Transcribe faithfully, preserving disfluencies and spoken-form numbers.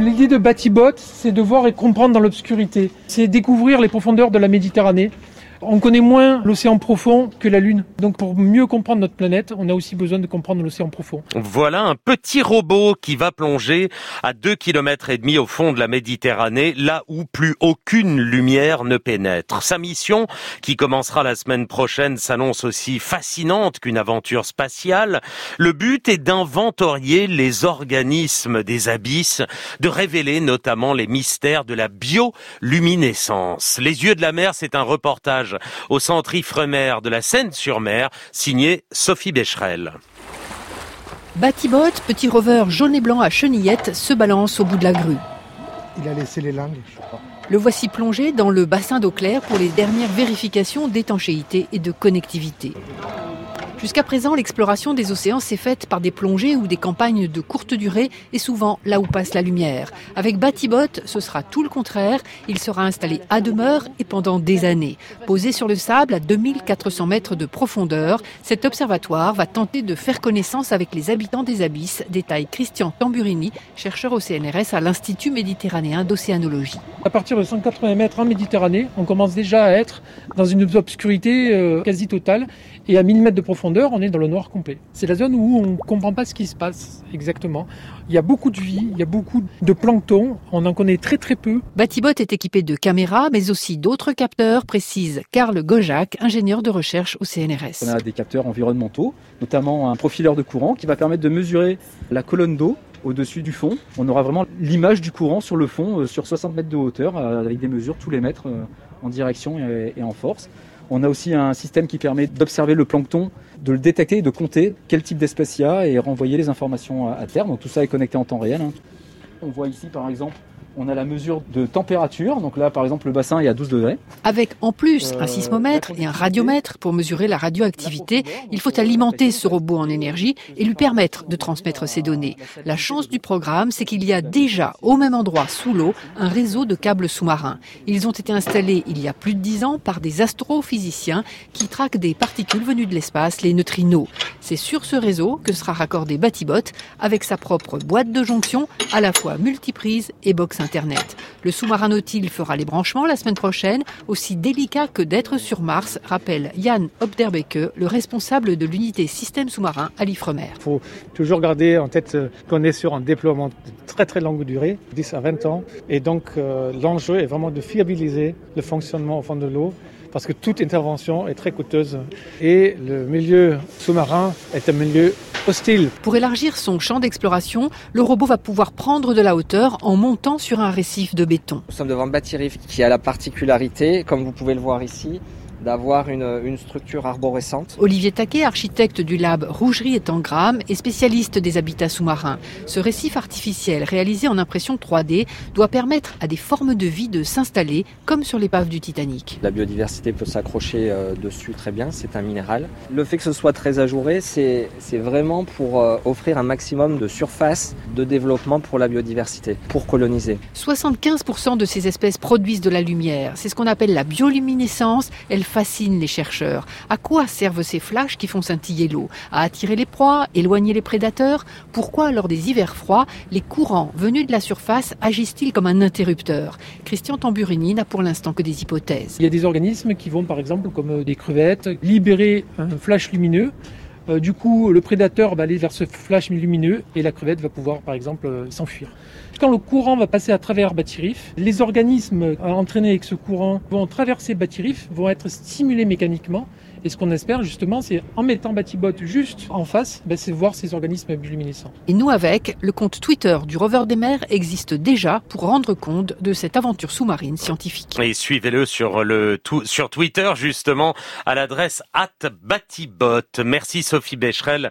L'idée de Batibot, c'est de voir et comprendre dans l'obscurité. C'est découvrir les profondeurs de la Méditerranée. On connaît moins l'océan profond que la Lune. Donc pour mieux comprendre notre planète, on a aussi besoin de comprendre l'océan profond. Voilà un petit robot qui va plonger à deux kilomètres et demi au fond de la Méditerranée, là où plus aucune lumière ne pénètre. Sa mission, qui commencera la semaine prochaine, s'annonce aussi fascinante qu'une aventure spatiale. Le but est d'inventorier les organismes des abysses, de révéler notamment les mystères de la bioluminescence. Les yeux de la mer, c'est un reportage au centre Ifremer de la Seine-sur-Mer, signé Sophie Becherel. Batibot, petit rover jaune et blanc à chenillettes, se balance au bout de la grue. Il a laissé les langues, je crois. Le voici plongé dans le bassin d'eau claire pour les dernières vérifications d'étanchéité et de connectivité. Jusqu'à présent, l'exploration des océans s'est faite par des plongées ou des campagnes de courte durée et souvent là où passe la lumière. Avec Batibot, ce sera tout le contraire. Il sera installé à demeure et pendant des années. Posé sur le sable à deux mille quatre cents mètres de profondeur, cet observatoire va tenter de faire connaissance avec les habitants des abysses, détaille Christian Tamburini, chercheur au C N R S à l'Institut méditerranéen d'océanologie. À partir de cent quatre-vingts mètres en Méditerranée, on commence déjà à être dans une obscurité euh, quasi totale. Et à mille mètres de profondeur, on est dans le noir complet. C'est la zone où on ne comprend pas ce qui se passe exactement. Il y a beaucoup de vie, il y a beaucoup de plancton, on en connaît très très peu. Batibot est équipé de caméras, mais aussi d'autres capteurs, précise Karl Gojac, ingénieur de recherche au C N R S. On a des capteurs environnementaux, notamment un profileur de courant qui va permettre de mesurer la colonne d'eau au-dessus du fond. On aura vraiment l'image du courant sur le fond, euh, sur soixante mètres de hauteur, euh, avec des mesures tous les mètres euh, en direction et, et en force. On a aussi un système qui permet d'observer le plancton, de le détecter et de compter quel type d'espèce il y a et renvoyer les informations à terre. Donc tout ça est connecté en temps réel. On voit ici par exemple, on a la mesure de température. Donc là par exemple le bassin est à douze degrés. Avec en plus un sismomètre et un radiomètre pour mesurer la radioactivité, il faut alimenter ce robot en énergie et lui permettre de transmettre ces données. La chance du programme, c'est qu'il y a déjà au même endroit sous l'eau un réseau de câbles sous-marins. Ils ont été installés il y a plus de dix ans par des astrophysiciens qui traquent des particules venues de l'espace, les neutrinos. C'est sur ce réseau que sera raccordé Batibot avec sa propre boîte de jonction, à la fois multiprise et box Internet. Le sous-marin Nautil fera les branchements la semaine prochaine, aussi délicat que d'être sur Mars, rappelle Jan Obderbeke, le responsable de l'unité système sous-marin à l'Ifremer. Il faut toujours garder en tête qu'on est sur un déploiement de très très longue durée, dix à vingt ans, et donc euh, l'enjeu est vraiment de fiabiliser le fonctionnement au fond de l'eau, parce que toute intervention est très coûteuse et le milieu sous-marin est un milieu hostile. Pour élargir son champ d'exploration, le robot va pouvoir prendre de la hauteur en montant sur un récif de béton. Nous sommes devant Batiriff qui a la particularité, comme vous pouvez le voir ici, d'avoir une, une structure arborescente. Olivier Taquet, architecte du lab Rougerie et Tangram et spécialiste des habitats sous-marins. Ce récif artificiel réalisé en impression trois D doit permettre à des formes de vie de s'installer comme sur l'épave du Titanic. La biodiversité peut s'accrocher euh, dessus très bien, c'est un minéral. Le fait que ce soit très ajouré, c'est, c'est vraiment pour euh, offrir un maximum de surface de développement pour la biodiversité, pour coloniser. soixante-quinze pour cent de ces espèces produisent de la lumière. C'est ce qu'on appelle la bioluminescence. Elle fascine les chercheurs. À quoi servent ces flashs qui font scintiller l'eau ? À attirer les proies, éloigner les prédateurs ? Pourquoi, lors des hivers froids, les courants venus de la surface agissent-ils comme un interrupteur ? Christian Tamburini n'a pour l'instant que des hypothèses. Il y a des organismes qui vont, par exemple, comme des crevettes, libérer un flash lumineux. Euh, du coup, le prédateur va aller vers ce flash lumineux et la crevette va pouvoir, par exemple, euh, s'enfuir. Quand le courant va passer à travers Batiriff, les organismes entraînés avec ce courant vont traverser Batiriff, vont être stimulés mécaniquement. Et ce qu'on espère justement, c'est en mettant Batibot juste en face, ben, c'est voir ces organismes bioluminescents. Et nous avec, le compte Twitter du rover des mers existe déjà pour rendre compte de cette aventure sous-marine scientifique. Et suivez-le sur, le, sur Twitter justement à l'adresse arobase batibot. Merci Sophie Becherel.